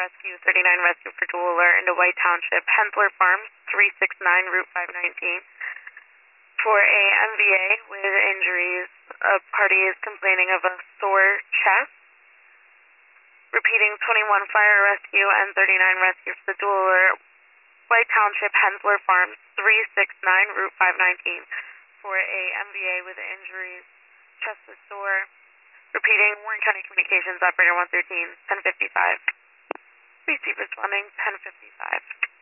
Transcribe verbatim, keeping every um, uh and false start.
Rescue, thirty-nine Rescue for dual alert into White Township, Hensler Farms, three sixty-nine Route five nineteen. For a M V A with injuries, a party is complaining of a sore chest. Repeating, twenty-one Fire Rescue and thirty-nine Rescue for the dual alert, White Township, Hensler Farms, three sixty-nine Route five nineteen. For a M V A with injuries, chest is sore. Repeating, Warren County Communications Operator one thirteen, ten fifty-five. Receive responding, ten fifty-five.